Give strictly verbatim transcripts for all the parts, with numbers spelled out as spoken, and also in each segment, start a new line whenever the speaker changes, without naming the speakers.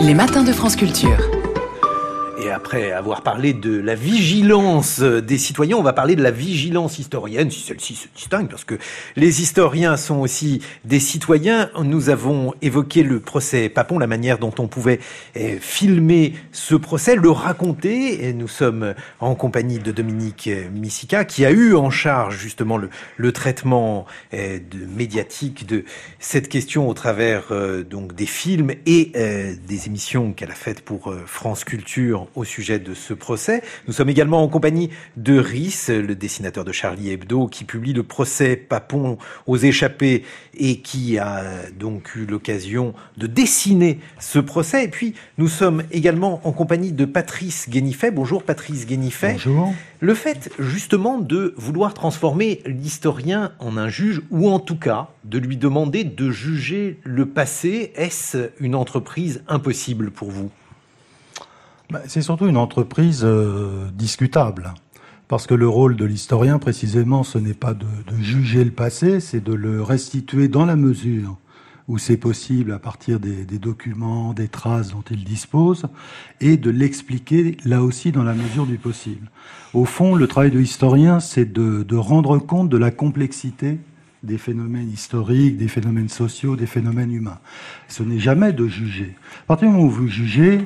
Les matins de France Culture.
Et après avoir parlé de la vigilance des citoyens, on va parler de la vigilance historienne, si celle-ci se distingue, parce que les historiens sont aussi des citoyens. Nous avons évoqué le procès Papon, la manière dont on pouvait eh, filmer ce procès, le raconter. Et nous sommes en compagnie de Dominique Misica, qui a eu en charge justement le, le traitement eh, de, médiatique de cette question au travers euh, donc des films et euh, des émissions qu'elle a faites pour euh, France Culture au sujet de ce procès. Nous sommes également en compagnie de Rhys, le dessinateur de Charlie Hebdo, qui publie le procès Papon aux échappés et qui a donc eu l'occasion de dessiner ce procès. Et puis, nous sommes également en compagnie de Patrice Guénifet. Bonjour Patrice Guénifet.
Bonjour.
Le fait justement de vouloir transformer l'historien en un juge, ou en tout cas de lui demander de juger le passé, est-ce une entreprise impossible pour vous ?
C'est surtout une entreprise euh, discutable, parce que le rôle de l'historien, précisément, ce n'est pas de, de juger le passé, c'est de le restituer dans la mesure où c'est possible à partir des, des documents, des traces dont il dispose, et de l'expliquer là aussi dans la mesure du possible. Au fond, le travail de l'historien, c'est de, de rendre compte de la complexité des phénomènes historiques, des phénomènes sociaux, des phénomènes humains. Ce n'est jamais de juger. À partir du moment où vous jugez,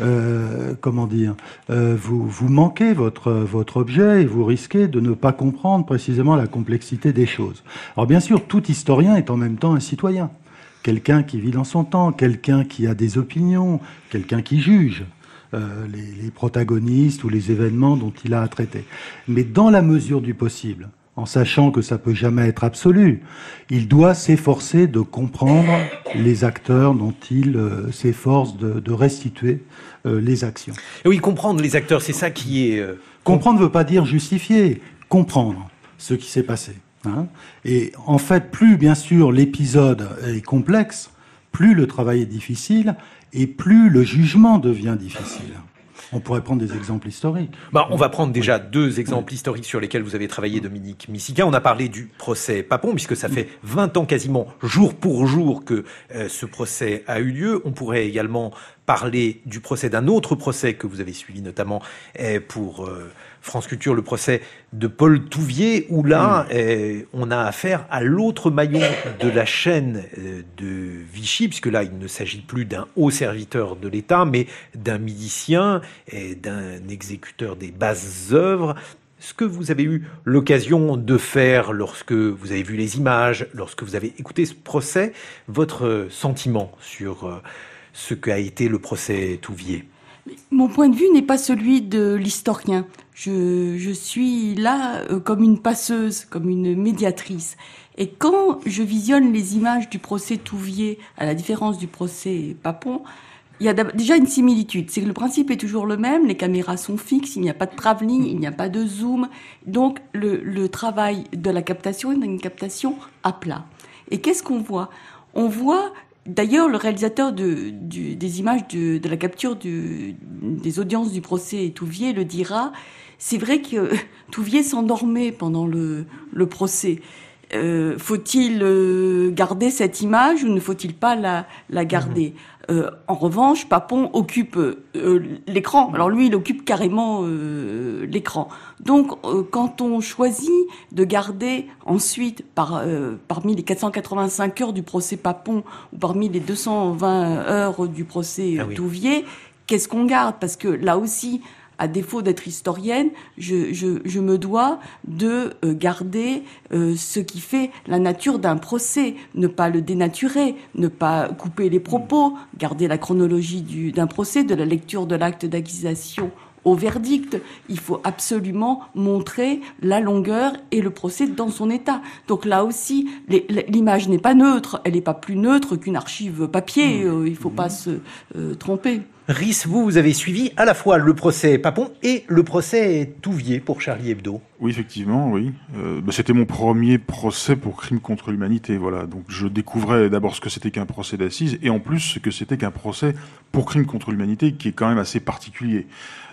Euh, comment dire, euh, vous, vous manquez votre, votre objet et vous risquez de ne pas comprendre précisément la complexité des choses. Alors bien sûr, tout historien est en même temps un citoyen, quelqu'un qui vit dans son temps, quelqu'un qui a des opinions, quelqu'un qui juge euh, les, les protagonistes ou les événements dont il a à traiter. Mais dans la mesure du possible, en sachant que ça peut jamais être absolu, il doit s'efforcer de comprendre les acteurs dont il euh, s'efforce de, de restituer euh, les actions.
Et oui, comprendre les acteurs, c'est ça qui est... Euh...
Comprendre ne veut pas dire justifier, comprendre ce qui s'est passé. Hein. Et en fait, plus bien sûr l'épisode est complexe, plus le travail est difficile et plus le jugement devient difficile. On pourrait prendre des exemples historiques.
Bah, on va prendre déjà oui. deux exemples oui. historiques sur lesquels vous avez travaillé, Dominique Misica. On a parlé du procès Papon, puisque ça fait vingt ans quasiment, jour pour jour, que euh, ce procès a eu lieu. On pourrait également parler du procès d'un autre procès que vous avez suivi, notamment euh, pour euh, France Culture, le procès de Paul Touvier, où là, euh, on a affaire à l'autre maillon de la chaîne euh, de Vichy, puisque là, il ne s'agit plus d'un haut serviteur de l'État, mais d'un milicien et d'un exécuteur des basses œuvres. Ce que vous avez eu l'occasion de faire lorsque vous avez vu les images, lorsque vous avez écouté ce procès, votre sentiment sur euh, ce qu'a été le procès Touvier?
Mon point de vue n'est pas celui de l'historien. Je, je suis là euh, comme une passeuse, comme une médiatrice. Et quand je visionne les images du procès Touvier, à la différence du procès Papon, il y a déjà une similitude. C'est que le principe est toujours le même, les caméras sont fixes, il n'y a pas de travelling, il n'y a pas de zoom. Donc le, le travail de la captation est une captation à plat. Et qu'est-ce qu'on voit ? On voit... D'ailleurs, le réalisateur de, du, des images de, de la capture du, des audiences du procès Touvier le dira, c'est vrai que Touvier s'endormait pendant le, le procès. Euh, faut-il euh, garder cette image ou ne faut-il pas la, la garder ? Euh, en revanche, Papon occupe euh, l'écran. Alors lui, il occupe carrément euh, l'écran. Donc, euh, quand on choisit de garder ensuite, par, euh, parmi les quatre cent quatre-vingt-cinq heures du procès Papon ou parmi les deux cent vingt heures du procès ah oui. Touvier, qu'est-ce qu'on garde ? Parce que là aussi, à défaut d'être historienne, je, je, je me dois de euh, garder euh, ce qui fait la nature d'un procès, ne pas le dénaturer, ne pas couper les propos, garder la chronologie du, d'un procès, de la lecture de l'acte d'accusation au verdict. Il faut absolument montrer la longueur et le procès dans son état. Donc là aussi, les, l'image n'est pas neutre, elle n'est pas plus neutre qu'une archive papier, euh, il ne faut pas se euh, tromper.
Rhys, vous, vous avez suivi à la fois le procès Papon et le procès Touvier pour Charlie Hebdo.
Oui, effectivement, oui. Euh, bah, c'était mon premier procès pour crime contre l'humanité, voilà. Donc je découvrais d'abord ce que c'était qu'un procès d'assises et en plus ce que c'était qu'un procès pour crime contre l'humanité qui est quand même assez particulier.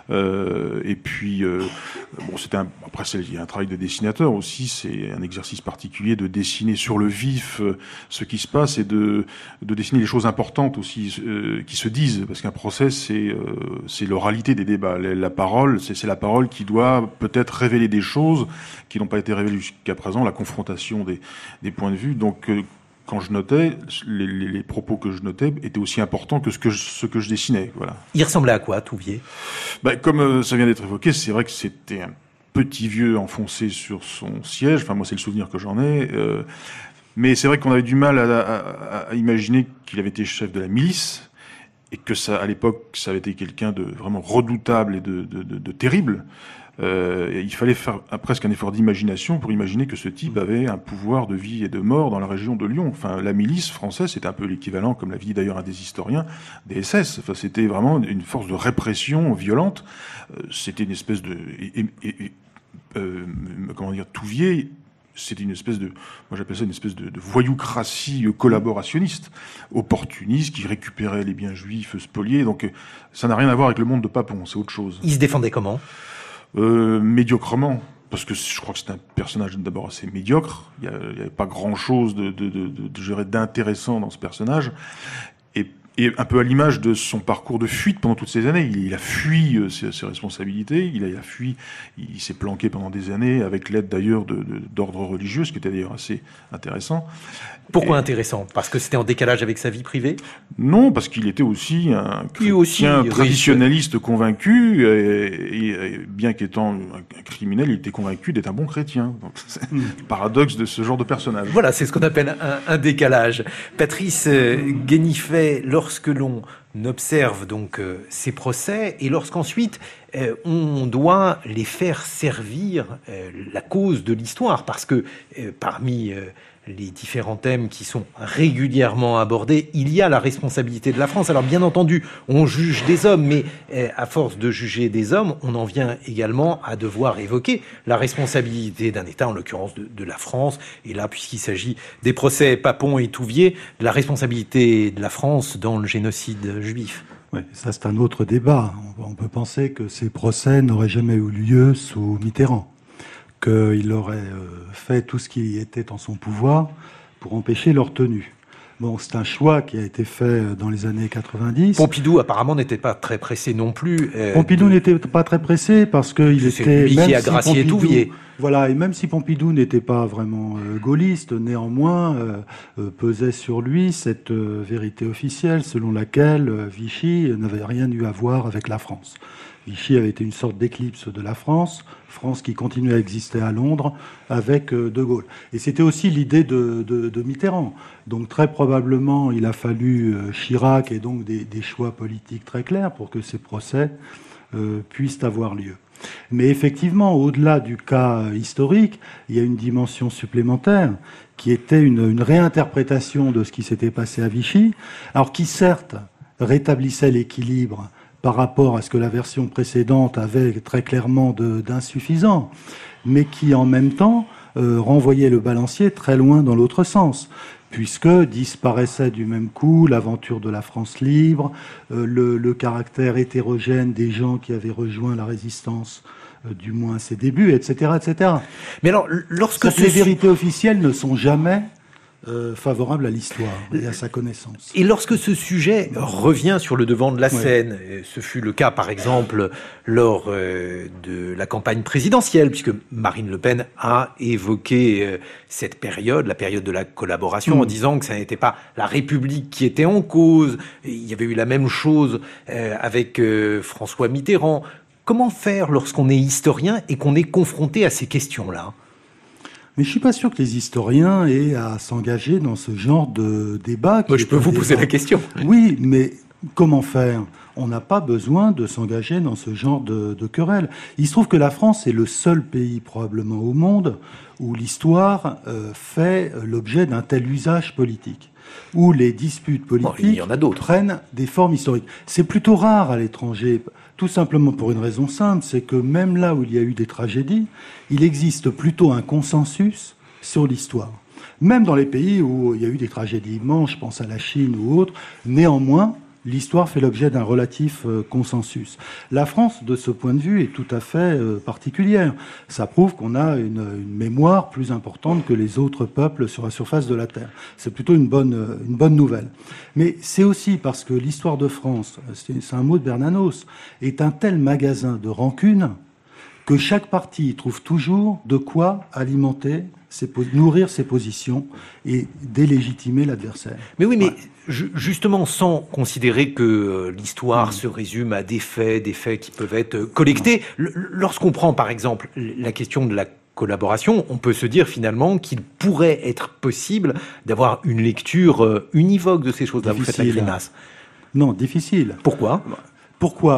Euh, et puis, euh, bon, c'était un, après, c'est, il y a un travail de dessinateur aussi. C'est un exercice particulier de dessiner sur le vif euh, ce qui se passe et de, de dessiner les choses importantes aussi euh, qui se disent. Parce qu'un procès, c'est, euh, c'est l'oralité des débats. La, la parole, c'est, c'est la parole qui doit peut-être révéler des choses qui n'ont pas été révélées jusqu'à présent, la confrontation des, des points de vue. Donc, euh, quand je notais, les, les, les propos que je notais étaient aussi importants que ce que je, ce que je dessinais. Voilà.
Il ressemblait à quoi, Touvier ?
Ben, comme euh, ça vient d'être évoqué, c'est vrai que c'était un petit vieux enfoncé sur son siège. Enfin, moi, c'est le souvenir que j'en ai. Euh, mais c'est vrai qu'on avait du mal à, à, à imaginer qu'il avait été chef de la milice et que ça, à l'époque, ça avait été quelqu'un de vraiment redoutable et de, de, de, de terrible. Euh, il fallait faire un, presque un effort d'imagination pour imaginer que ce type avait un pouvoir de vie et de mort dans la région de Lyon. Enfin, la milice française, c'était un peu l'équivalent, comme l'a dit d'ailleurs un des historiens, des S S. Enfin, c'était vraiment une force de répression violente. Euh, c'était une espèce de... Et, et, et, euh, comment dire, Touvier... C'était une espèce de, moi j'appelle ça une espèce de, de voyoucratie collaborationniste, opportuniste, qui récupérait les biens juifs spoliés. Donc ça n'a rien à voir avec le monde de Papon, c'est autre chose.
Il se défendait comment ?
euh, Médiocrement, parce que je crois que c'est un personnage d'abord assez médiocre. Il n'y avait pas grand-chose de, de, de, de, de, je dirais, d'intéressant dans ce personnage. Et Et un peu à l'image de son parcours de fuite pendant toutes ces années. Il, il a fui euh, ses, ses responsabilités, il a, il a fui, il, il s'est planqué pendant des années, avec l'aide d'ailleurs de, de, d'ordre religieux, ce qui était d'ailleurs assez intéressant.
Pourquoi
Et,
intéressant ? Parce que c'était en décalage avec sa vie privée ?
Non, parce qu'il était aussi un chrétien
aussi
traditionnaliste convaincu, et, et, et bien qu'étant un criminel, il était convaincu d'être un bon chrétien. Donc, c'est le paradoxe de ce genre de personnage.
Voilà, c'est ce qu'on appelle un, un décalage. Patrice euh, Guénifet, lorsque l'on observe donc euh, ces procès et lorsqu'ensuite euh, on doit les faire servir euh, la cause de l'histoire, parce que euh, parmi euh, les différents thèmes qui sont régulièrement abordés, il y a la responsabilité de la France. Alors bien entendu, on juge des hommes, mais euh, à force de juger des hommes, on en vient également à devoir évoquer la responsabilité d'un État, en l'occurrence de, de la France. Et là, puisqu'il s'agit des procès Papon et Touvier, de la responsabilité de la France dans le génocide juif.
Oui, ça c'est un autre débat. On peut penser que ces procès n'auraient jamais eu lieu sous Mitterrand, qu'il aurait fait tout ce qui était en son pouvoir pour empêcher leur tenue. Bon, c'est un choix qui a été fait dans les années quatre-vingt-dix.
Pompidou, apparemment, n'était pas très pressé non plus.
Euh, Pompidou de... n'était pas très pressé parce qu'il était...
lui qui a gracié Touvier.
Voilà, et même si Pompidou n'était pas vraiment euh, gaulliste, néanmoins, euh, euh, pesait sur lui cette euh, vérité officielle selon laquelle euh, Vichy n'avait rien eu à voir avec la France. Vichy avait été une sorte d'éclipse de la France, France qui continuait à exister à Londres avec euh, De Gaulle. Et c'était aussi l'idée de, de, de Mitterrand. Donc très probablement, il a fallu euh, Chirac et donc des, des choix politiques très clairs pour que ces procès euh, puissent avoir lieu. Mais effectivement, au-delà du cas historique, il y a une dimension supplémentaire qui était une, une réinterprétation de ce qui s'était passé à Vichy, alors qui certes rétablissait l'équilibre par rapport à ce que la version précédente avait très clairement de, d'insuffisant, mais qui en même temps euh, renvoyait le balancier très loin dans l'autre sens, puisque disparaissait du même coup l'aventure de la France libre, euh, le, le caractère hétérogène des gens qui avaient rejoint la résistance, euh, du moins à ses débuts, et cetera, et cetera.
Mais alors, lorsque
ces vérités officielles ne sont jamais Euh, favorable à l'histoire et à sa connaissance.
Et lorsque ce sujet revient sur le devant de la scène, ouais. Ce fut le cas par exemple lors euh, de la campagne présidentielle, puisque Marine Le Pen a évoqué euh, cette période, la période de la collaboration, mmh. en disant que ça n'était pas la République qui était en cause. Et il y avait eu la même chose euh, avec euh, François Mitterrand. Comment faire lorsqu'on est historien et qu'on est confronté à ces questions-là ?
Mais je suis pas sûr que les historiens aient à s'engager dans ce genre de débat.
Moi, je peux vous poser la question.
Oui, mais comment faire ? On n'a pas besoin de s'engager dans ce genre de, de querelle. Il se trouve que la France est le seul pays probablement au monde où l'histoire euh, fait l'objet d'un tel usage politique, où les disputes politiques bon, il y en a d'autres. Prennent des formes historiques. C'est plutôt rare à l'étranger. Tout simplement pour une raison simple, c'est que même là où il y a eu des tragédies, il existe plutôt un consensus sur l'histoire. Même dans les pays où il y a eu des tragédies immenses, je pense à la Chine ou autres, néanmoins, l'histoire fait l'objet d'un relatif euh, consensus. La France, de ce point de vue, est tout à fait euh, particulière. Ça prouve qu'on a une, une mémoire plus importante que les autres peuples sur la surface de la Terre. C'est plutôt une bonne, euh, une bonne nouvelle. Mais c'est aussi parce que l'histoire de France, c'est, c'est un mot de Bernanos, est un tel magasin de rancune que chaque parti trouve toujours de quoi alimenter, ses, nourrir ses positions et délégitimer l'adversaire.
Mais oui, mais ouais. ju- justement, sans considérer que euh, l'histoire mmh. se résume à des faits, des faits qui peuvent être collectés, l- lorsqu'on prend par exemple la question de la collaboration, on peut se dire finalement qu'il pourrait être possible d'avoir une lecture euh, univoque de ces choses-là. Difficile. Vous faites la grimace.
Non, difficile.
Pourquoi ?
Pourquoi ?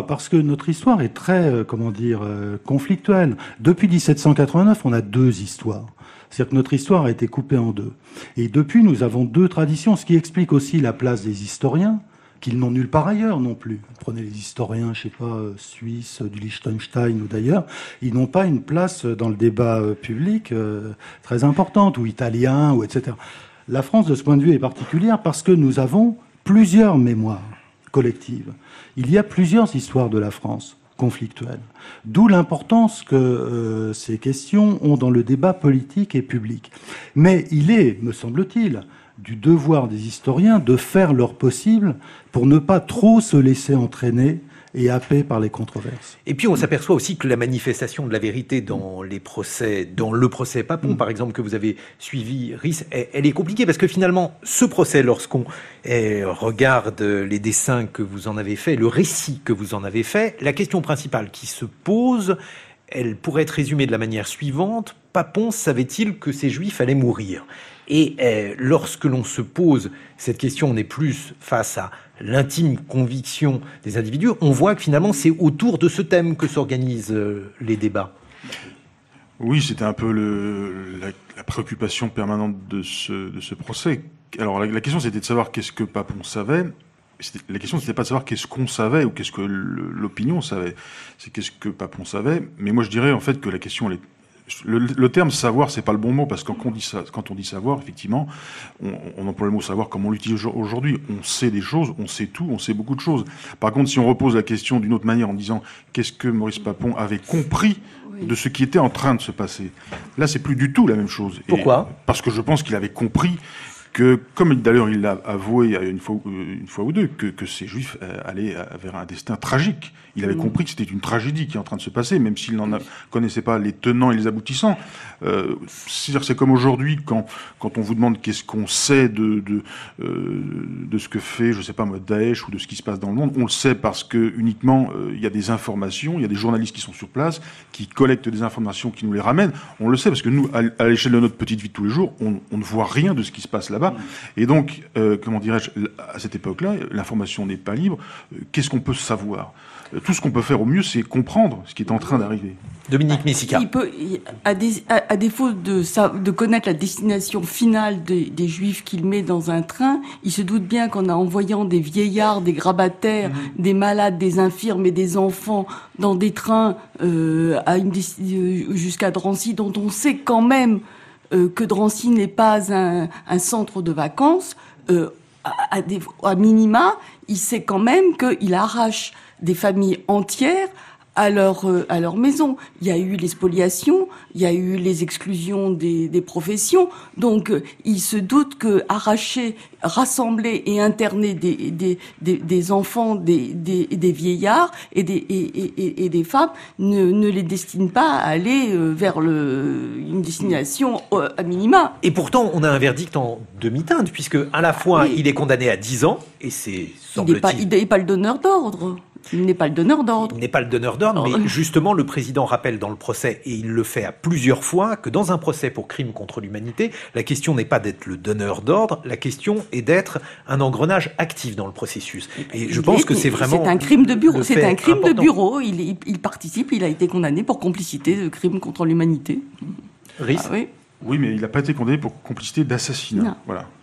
Parce que notre histoire est très, euh, comment dire, euh, conflictuelle. Depuis dix-sept cent quatre-vingt-neuf, on a deux histoires. C'est-à-dire que notre histoire a été coupée en deux. Et depuis, nous avons deux traditions, ce qui explique aussi la place des historiens, qu'ils n'ont nulle part ailleurs non plus. Prenez les historiens, je sais pas, euh, suisses, du Liechtenstein ou d'ailleurs, ils n'ont pas une place dans le débat euh, public euh, très importante, ou italien, ou et cetera. La France, de ce point de vue, est particulière parce que nous avons plusieurs mémoires collectives. Il y a plusieurs histoires de la France conflictuelles. D'où l'importance que euh, ces questions ont dans le débat politique et public. Mais il est, me semble-t-il, du devoir des historiens de faire leur possible pour ne pas trop se laisser entraîner et happé par les controverses.
Et puis on s'aperçoit aussi que la manifestation de la vérité dans les procès, dans le procès Papon, mmh. par exemple, que vous avez suivi, Rhys, elle est compliquée parce que finalement, ce procès, lorsqu'on eh, regarde les dessins que vous en avez faits, le récit que vous en avez fait, la question principale qui se pose, elle pourrait être résumée de la manière suivante. Papon savait-il que ces Juifs allaient mourir ? Et eh, lorsque l'on se pose cette question, on est plus face à l'intime conviction des individus, on voit que finalement c'est autour de ce thème que s'organisent euh, les débats.
Oui, c'était un peu le, la, la préoccupation permanente de ce, de ce procès. Alors la, la question c'était de savoir qu'est-ce que Papon savait. C'était, la question c'était pas de savoir qu'est-ce qu'on savait ou qu'est-ce que le, l'opinion savait. C'est qu'est-ce que Papon savait. Mais moi je dirais en fait que la question elle est Le, le terme savoir, c'est pas le bon mot parce que quand on dit, ça, quand on dit savoir, effectivement, on, on emploie le mot savoir comme on l'utilise aujourd'hui. On sait des choses, on sait tout, on sait beaucoup de choses. Par contre, si on repose la question d'une autre manière en disant qu'est-ce que Maurice Papon avait compris de ce qui était en train de se passer, là, c'est plus du tout la même chose.
Pourquoi ?
Et parce que je pense qu'il avait compris que, comme d'ailleurs il l'a avoué une fois, une fois ou deux, que, que ces Juifs allaient vers un destin tragique. Il avait mmh. compris que c'était une tragédie qui est en train de se passer, même s'il n'en a, connaissait pas les tenants et les aboutissants. Euh, c'est-à-dire, c'est comme aujourd'hui, quand, quand on vous demande qu'est-ce qu'on sait de, de, euh, de ce que fait, je sais pas moi, Daesh ou de ce qui se passe dans le monde. On le sait parce que uniquement il euh, y a des informations, il y a des journalistes qui sont sur place, qui collectent des informations, qui nous les ramènent. On le sait parce que nous, à, à l'échelle de notre petite vie de tous les jours, on, on ne voit rien de ce qui se passe là-bas. Et donc, euh, comment dirais-je, à cette époque-là, l'information n'est pas libre. Qu'est-ce qu'on peut savoir ? Tout ce qu'on peut faire au mieux, c'est comprendre ce qui est en train d'arriver.
Dominique Messica.
Il peut, à, des, à, à défaut de, de connaître la destination finale de, des Juifs qu'il met dans un train, il se doute bien qu'en envoyant des vieillards, des grabataires, mmh. des malades, des infirmes et des enfants dans des trains euh, à une, jusqu'à Drancy, dont on sait quand même euh, que Drancy n'est pas un, un centre de vacances, euh, à, à, des, à minima, il sait quand même qu'il arrache des familles entières à leur euh, à leur maison. Il y a eu les spoliations, il y a eu les exclusions des, des professions. Donc, euh, il se doute que arracher, rassembler et interner des des des, des enfants, des, des des vieillards et des et, et, et des femmes ne ne les destine pas à aller euh, vers le une destination euh, à minima.
Et pourtant, on a un verdict en demi-teinte puisque à la fois oui. il est condamné à dix ans et c'est
il n'est pas il n'est pas le donneur d'ordre. Il n'est pas le donneur d'ordre.
Il n'est pas le donneur d'ordre, mais justement, le président rappelle dans le procès, et il le fait à plusieurs fois, que dans un procès pour crime contre l'humanité, la question n'est pas d'être le donneur d'ordre, la question est d'être un engrenage actif dans le processus. Et je il pense est, que c'est vraiment...
C'est un crime de bureau. C'est un crime important. de bureau. Il, il, il participe, il a été condamné pour complicité de crime contre l'humanité.
Rhys ?
Ah, oui.
Oui, mais il n'a pas été condamné pour complicité d'assassinat. Non. Voilà.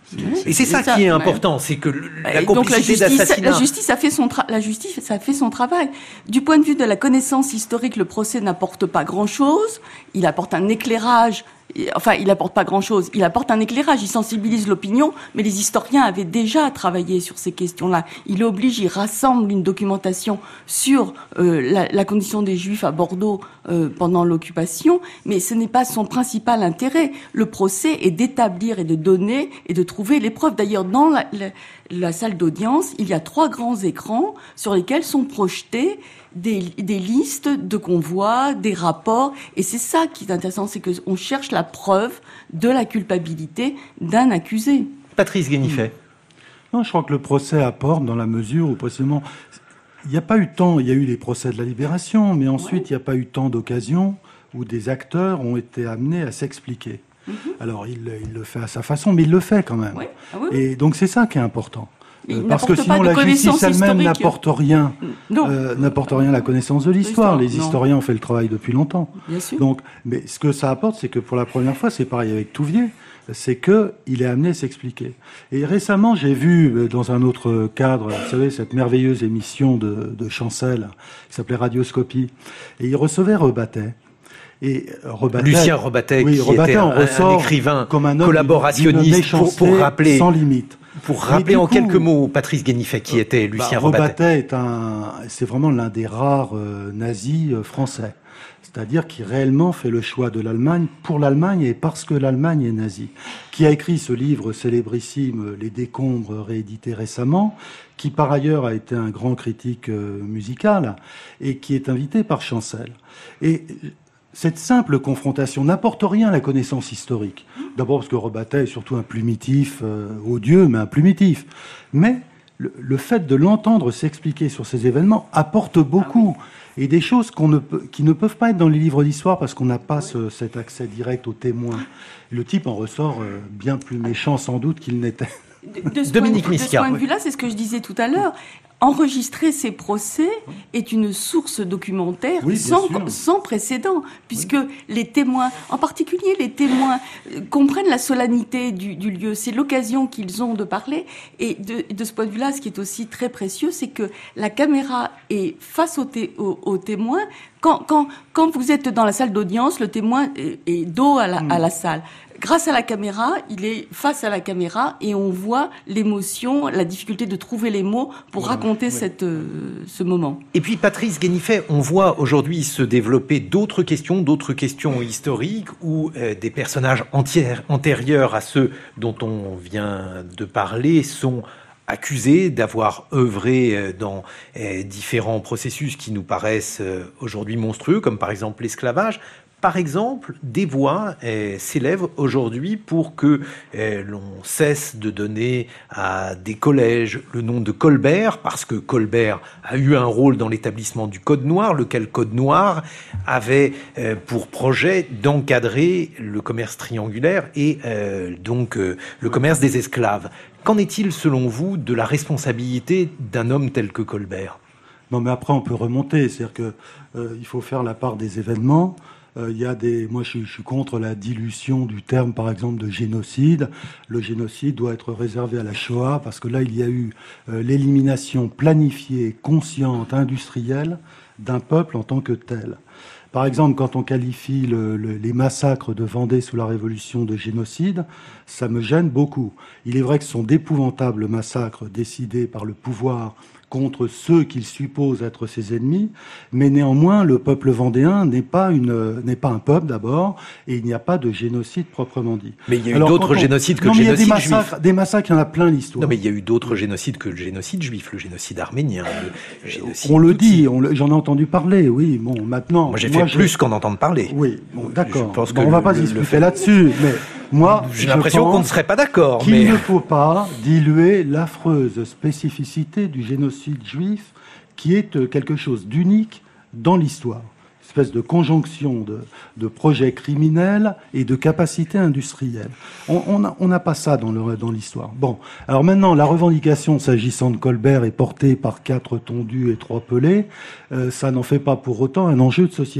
Et c'est ça, ça qui est important, ouais. c'est que la complicité d'assassinat...
La justice a fait son tra- la justice, ça a fait son travail. Du point de vue de la connaissance historique, le procès n'apporte pas grand-chose. Il apporte un éclairage. Enfin, il apporte pas grand-chose. Il apporte un éclairage. Il sensibilise l'opinion, mais les historiens avaient déjà travaillé sur ces questions-là. Il oblige, il rassemble une documentation sur euh, la, la condition des Juifs à Bordeaux euh, pendant l'occupation, mais ce n'est pas son principal intérêt. Le procès est d'établir et de donner et de trouver les preuves. D'ailleurs, dans la, la, la salle d'audience, il y a trois grands écrans sur lesquels sont projetés Des, des listes de convois, des rapports, et c'est ça qui est intéressant, c'est qu'on cherche la preuve de la culpabilité d'un accusé.
Patrice Guénifet.
Non, je crois que le procès apporte dans la mesure où précisément il n'y a pas eu tant, il y a eu les procès de la Libération, mais ensuite ouais. il n'y a pas eu tant d'occasions où des acteurs ont été amenés à s'expliquer. Mm-hmm. Alors il, il le fait à sa façon, mais il le fait quand même. Ouais. Ah oui, oui. Et donc c'est ça qui est important. Euh, parce que sinon la justice elle-même n'apporte rien, euh, n'apporte rien à la connaissance de l'histoire. Les non. historiens ont fait le travail depuis longtemps.
Bien sûr.
Donc, mais ce que ça apporte, c'est que pour la première fois, c'est pareil avec Touvier, c'est que il est amené à s'expliquer. Et récemment, j'ai vu dans un autre cadre, vous savez, cette merveilleuse émission de, de Chancel qui s'appelait Radioscopie, et il recevait Rebattet. Et Rebattet,
Lucien Rebattet,
oui,
qui
Rebattet
était un,
un,
un écrivain
comme un homme
collaborationniste pour, pour rappeler,
sans limite.
Pour rappeler en coup, quelques mots Patrice Guénifet, qui était Lucien bah, Rebattet.
Rebattet est un, c'est vraiment l'un des rares euh, nazis euh, français. C'est-à-dire qui réellement fait le choix de l'Allemagne pour l'Allemagne et parce que l'Allemagne est nazie. Qui a écrit ce livre célébrissime, Les Décombres, réédité récemment, qui par ailleurs a été un grand critique euh, musical et qui est invité par Chancel. Et cette simple confrontation n'apporte rien à la connaissance historique. D'abord parce que Rebattet est surtout un plumitif, euh, odieux, mais un plumitif. Mais le, le fait de l'entendre s'expliquer sur ces événements apporte beaucoup. Ah oui. Et des choses qu'on ne peut, qui ne peuvent pas être dans les livres d'histoire parce qu'on n'a pas ce, cet accès direct aux témoins. Le type en ressort euh, bien plus méchant sans doute qu'il n'était.
De, de ce Dominique point, Misca. De ce point de vue-là, c'est ce que je disais tout à l'heure. Enregistrer ces procès est une source documentaire oui, sans, sans précédent, puisque oui. les témoins, en particulier les témoins, euh, comprennent la solennité du, du lieu. C'est l'occasion qu'ils ont de parler. Et de, de ce point de vue-là, ce qui est aussi très précieux, c'est que la caméra est face au, té, au, au témoin. Quand, quand, quand vous êtes dans la salle d'audience, le témoin est, est dos à la, mmh. à la salle. Grâce à la caméra, il est face à la caméra et on voit l'émotion, la difficulté de trouver les mots pour ouais, raconter ouais. Cette, euh, ce moment.
Et puis Patrice Guénifet, on voit aujourd'hui se développer d'autres questions, d'autres questions historiques où euh, des personnages entières, antérieurs à ceux dont on vient de parler sont accusés d'avoir œuvré dans euh, différents processus qui nous paraissent euh, aujourd'hui monstrueux, comme par exemple l'esclavage. Par exemple, des voix euh, s'élèvent aujourd'hui pour que euh, l'on cesse de donner à des collèges le nom de Colbert, parce que Colbert a eu un rôle dans l'établissement du Code noir, lequel Code noir avait euh, pour projet d'encadrer le commerce triangulaire et euh, donc euh, le commerce des esclaves. Qu'en est-il, selon vous, de la responsabilité d'un homme tel que Colbert ?
Non, mais après, on peut remonter. C'est-à-dire que euh, il faut faire la part des événements. Il euh, y a des, moi je, je suis contre la dilution du terme par exemple de génocide. Le génocide doit être réservé à la Shoah parce que là il y a eu euh, l'élimination planifiée, consciente, industrielle d'un peuple en tant que tel. Par exemple, quand on qualifie le, le, les massacres de Vendée sous la Révolution de génocide, ça me gêne beaucoup. Il est vrai que ce sont d'épouvantables massacres décidés par le pouvoir contre ceux qu'il suppose être ses ennemis, mais néanmoins, le peuple vendéen n'est pas une, n'est pas un peuple d'abord, et il n'y a pas de génocide proprement dit.
Mais il y a eu Alors, d'autres on... génocides que non, le génocide
il y a des massacres,
juif.
Des massacres, il y en a plein l'histoire.
Non, mais il y a eu d'autres génocides que le génocide juif, le génocide arménien, le génocide.
On le dit, on le... j'en ai entendu parler, oui. Bon, maintenant.
Moi, j'ai fait moi, plus je... qu'en entendre parler.
Oui, bon, d'accord. Bon, on ne va pas discuter fait... là-dessus, mais. Moi,
j'ai l'impression qu'on ne serait pas d'accord.
Qu'il
mais...
ne faut pas diluer l'affreuse spécificité du génocide juif, qui est quelque chose d'unique dans l'histoire. Une espèce de conjonction de, de projets criminels et de capacités industrielles. On n'a on pas ça dans, le, dans l'histoire. Bon, alors maintenant, la revendication s'agissant de Colbert est portée par quatre tondus et trois pelés. Euh, ça n'en fait pas pour autant un enjeu de société.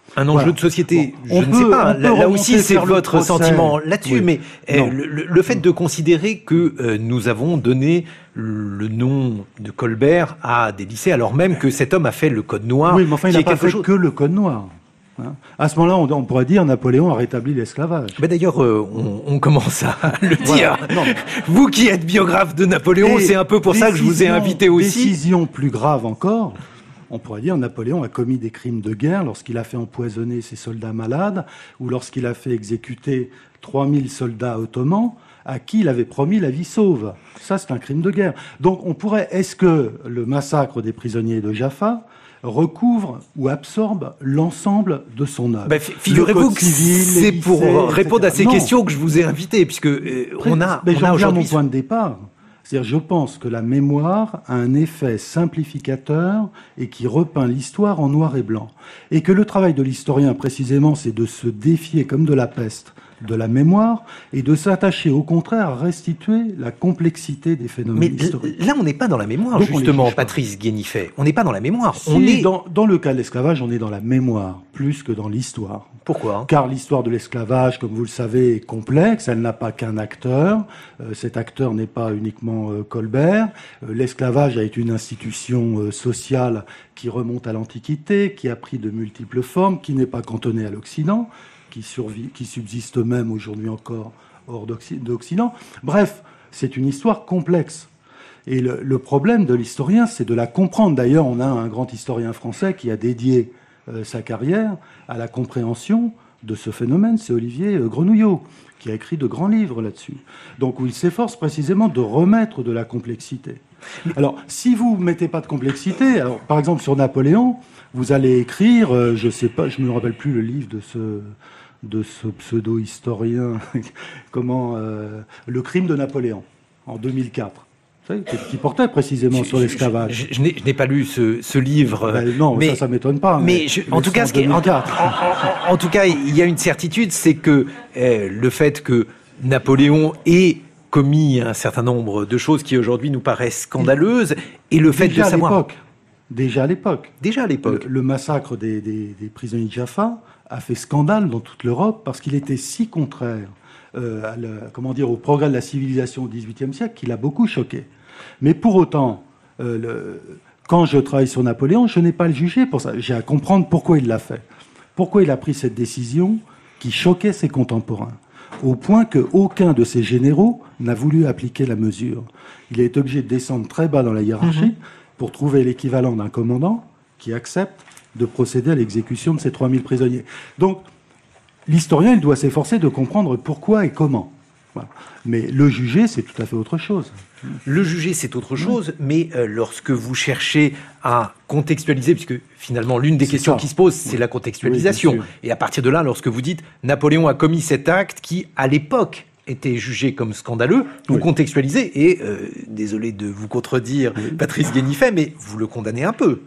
Un enjeu
Voilà.
de société,
Bon,
je ne
peut,
sais pas. Là, là aussi, c'est votre
procès.
sentiment là-dessus.
Oui.
Mais euh,
Non.
le, le fait de considérer que euh, nous avons donné le nom de Colbert à des lycées, alors même que cet homme a fait le Code Noir.
Oui, mais enfin, il
qui
n'a
est
pas
quelque
fait
chose...
que le Code Noir. Hein. À ce moment-là, on, on pourrait dire Napoléon a rétabli l'esclavage.
Ben d'ailleurs, euh, on, on commence à le dire.
Voilà. Non.
Vous qui êtes biographe de Napoléon,
Et
c'est un peu pour ça que je vous ai
décision-
invité aussi.
Décision plus grave encore, on pourrait dire Napoléon a commis des crimes de guerre lorsqu'il a fait empoisonner ses soldats malades ou lorsqu'il a fait exécuter trois mille soldats ottomans à qui il avait promis la vie sauve. Ça, c'est un crime de guerre. Donc, on pourrait... Est-ce que le massacre des prisonniers de Jaffa recouvre ou absorbe l'ensemble de son œuvre?
Ben, figurez-vous que c'est pour répondre à ces
non.
questions que je vous ai invité, puisque euh, on a,
Mais
on
j'en
a
viens à mon
aujourd'hui...
point de départ. C'est-à-dire, je pense que la mémoire a un effet simplificateur et qui repeint l'histoire en noir et blanc. Et que le travail de l'historien, précisément, c'est de se défier comme de la peste de la mémoire et de s'attacher au contraire à restituer la complexité des phénomènes
Mais
historiques.
là, on n'est pas dans la mémoire,
Donc, on les
justement,
juge pas.
Patrice Guénifet. On n'est pas dans la mémoire.
Si,
on est...
dans, dans le cas de l'esclavage, on est dans la mémoire plus que dans l'histoire.
Pourquoi?
Car l'histoire de l'esclavage, comme vous le savez, est complexe. Elle n'a pas qu'un acteur. Euh, cet acteur n'est pas uniquement euh, Colbert. Euh, l'esclavage a été une institution euh, sociale qui remonte à l'Antiquité, qui a pris de multiples formes, qui n'est pas cantonnée à l'Occident, qui, survit, qui subsiste même aujourd'hui encore hors d'Occident. Bref, c'est une histoire complexe. Et le, le problème de l'historien, c'est de la comprendre. D'ailleurs, on a un grand historien français qui a dédié euh, sa carrière à la compréhension de ce phénomène, c'est Olivier euh, Grenouillot, qui a écrit de grands livres là-dessus. Donc, où il s'efforce précisément de remettre de la complexité. Alors, si vous ne mettez pas de complexité, alors, par exemple, sur Napoléon, vous allez écrire, euh, je sais pas, je ne me rappelle plus le livre de ce... de ce pseudo-historien, comment euh, Le crime de Napoléon, en deux mille quatre, vous savez, qui portait précisément
Je-
sur
je-
l'esclavage.
Je, je- je n'ai je n'ai pas lu ce, ce livre.
Ben non,
mais,
ça, ça m'étonne pas.
Mais, je- en, tout cas, ce qui est- en, en- en- en tout cas, il y a une certitude, c'est que euh, le fait que Napoléon ait commis un certain nombre de choses qui aujourd'hui nous paraissent scandaleuses, et le fait
déjà
de savoir...
à l'époque, déjà à l'époque,
Déjà à l'époque.
le, le massacre des, des, des prisonniers de Jaffa a fait scandale dans toute l'Europe parce qu'il était si contraire euh, à le, comment dire, au progrès de la civilisation au dix-huitième siècle qu'il a beaucoup choqué. Mais pour autant, euh, le, quand je travaille sur Napoléon, je n'ai pas à le juger pour ça. J'ai à comprendre pourquoi il l'a fait. Pourquoi il a pris cette décision qui choquait ses contemporains, au point qu'aucun de ses généraux n'a voulu appliquer la mesure. Il a été obligé de descendre très bas dans la hiérarchie mmh. pour trouver l'équivalent d'un commandant qui accepte de procéder à l'exécution de ces trois mille prisonniers. Donc, l'historien, il doit s'efforcer de comprendre pourquoi et comment. Voilà. Mais le juger, c'est tout à fait autre chose.
Le juger, c'est autre chose, oui. mais euh, lorsque vous cherchez à contextualiser, puisque finalement, l'une des questions ça. qui se pose, c'est oui. la contextualisation. Oui, et à partir de là, lorsque vous dites « Napoléon a commis cet acte qui, à l'époque, était jugé comme scandaleux », vous oui. contextualisez, et euh, désolé de vous contredire, oui. Patrice Guénifet, mais vous le condamnez un peu.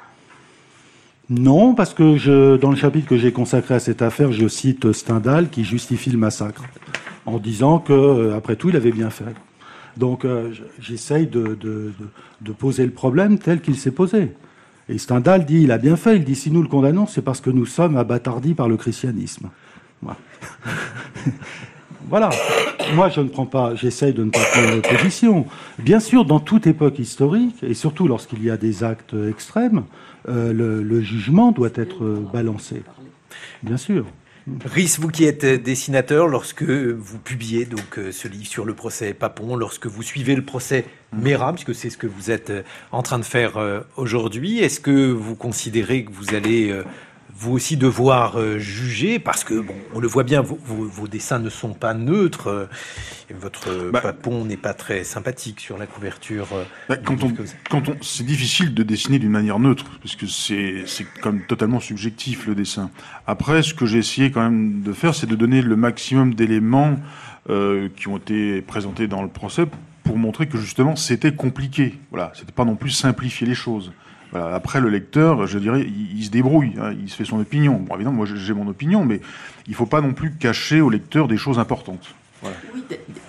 Non, parce que je, dans le chapitre que j'ai consacré à cette affaire, je cite Stendhal qui justifie le massacre en disant que, euh, après tout, il avait bien fait. Donc, euh, j'essaye de, de, de, de poser le problème tel qu'il s'est posé. Et Stendhal dit, il a bien fait. Il dit, si nous le condamnons, c'est parce que nous sommes abattardis par le christianisme. Voilà. Voilà. Moi, je ne prends pas, j'essaye de ne pas prendre position. Bien sûr, dans toute époque historique, et surtout lorsqu'il y a des actes extrêmes, euh, le, le jugement doit être balancé. Bien sûr.
Rhys, vous qui êtes dessinateur, lorsque vous publiez donc ce livre sur le procès Papon, lorsque vous suivez le procès Merat, puisque c'est ce que vous êtes en train de faire aujourd'hui, est-ce que vous considérez que vous allez vous aussi devoir euh, juger, parce que, bon, on le voit bien, vos, vos, vos dessins ne sont pas neutres, euh, et votre euh, bah, Papon n'est pas très sympathique sur la couverture. Euh,
bah, quand, on, quand on, c'est difficile de dessiner d'une manière neutre, parce que c'est, c'est comme totalement subjectif, le dessin. Après, ce que j'ai essayé quand même de faire, c'est de donner le maximum d'éléments euh, qui ont été présentés dans le procès pour montrer que, justement, c'était compliqué. Voilà, c'était pas non plus simplifier les choses. Voilà. Après, le lecteur, je dirais, il, il se débrouille, hein, il se fait son opinion. Bon, évidemment, moi, j'ai mon opinion, mais il ne faut pas non plus cacher au lecteur des choses importantes. Voilà.
Oui,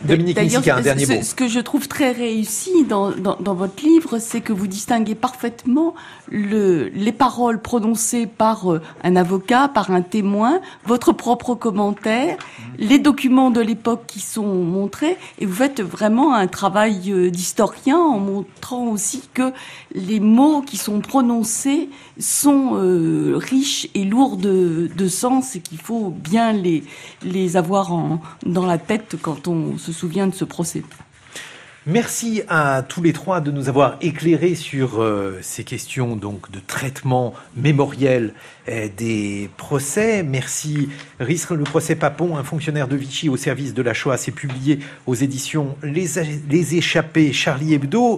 Dominique Missika, un dernier
ce,
mot.
Ce que je trouve très réussi dans, dans, dans votre livre, c'est que vous distinguez parfaitement le, les paroles prononcées par un avocat, par un témoin, votre propre commentaire, les documents de l'époque qui sont montrés, et vous faites vraiment un travail d'historien en montrant aussi que les mots qui sont prononcés sont euh, riches et lourds de, de sens et qu'il faut bien les, les avoir en, dans la tête quand on se souvient de ce procès.
Merci à tous les trois de nous avoir éclairés sur euh, ces questions donc de traitement mémoriel euh, des procès. Merci Rhys, le procès Papon, un fonctionnaire de Vichy au service de la Shoah, c'est publié aux éditions Les, Les Échappés Charlie Hebdo.